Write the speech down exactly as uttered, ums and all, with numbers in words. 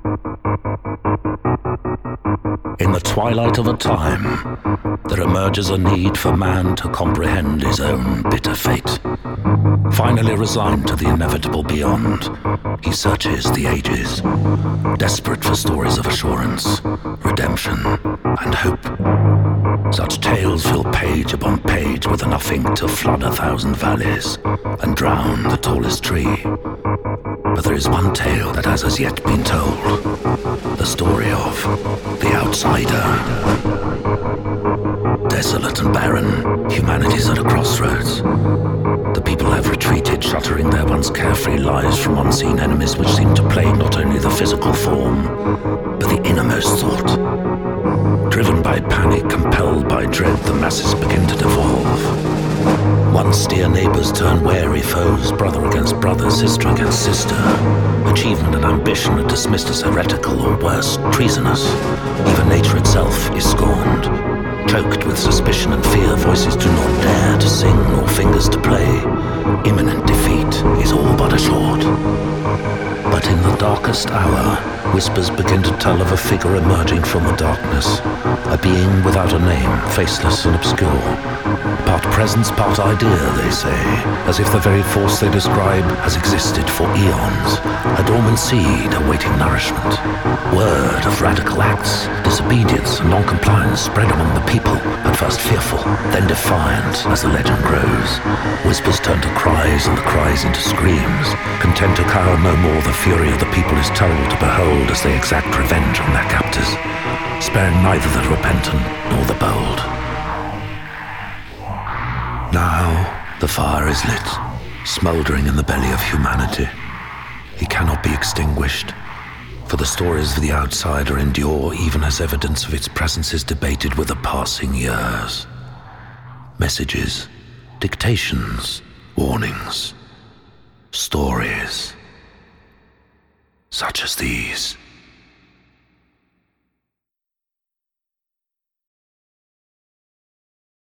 In the twilight of a time, there emerges a need for man to comprehend his own bitter fate. Finally resigned to the inevitable beyond, he searches the ages, desperate for stories of assurance, redemption, and hope. Such tales fill page upon page with enough ink to flood a thousand valleys and drown the tallest tree. But there is one tale that has as yet been told, the story of the outsider. Desolate and barren, humanity's at a crossroads. The people have retreated, shuttering their once carefree lives from unseen enemies which seem to plague not only the physical form, but the innermost thought. Driven by panic, compelled by dread, the masses begin to devolve. Once dear neighbors turn wary foes, brother against brother, sister against sister. Achievement and ambition are dismissed as heretical or worse, treasonous. Even nature itself is scorned. Choked with suspicion and fear, voices do not dare to sing nor fingers to play. Imminent defeat is all but assured. But in the darkest hour, whispers begin to tell of a figure emerging from the darkness, a being without a name, faceless and obscure. Part presence, part idea, they say, as if the very force they describe has existed for eons, a dormant seed awaiting nourishment. Word of radical acts, disobedience and non-compliance spread among the people, at first fearful, then defiant as the legend grows. Whispers turn to cries and the cries into screams. Content to cower no more, the fury of the people is terrible to behold as they exact revenge on their captors, sparing neither the repentant nor the bold. Now the fire is lit, smouldering in the belly of humanity. It cannot be extinguished, for the stories of the outsider endure even as evidence of its presence is debated with the passing years. Messages, dictations, warnings, stories such as these.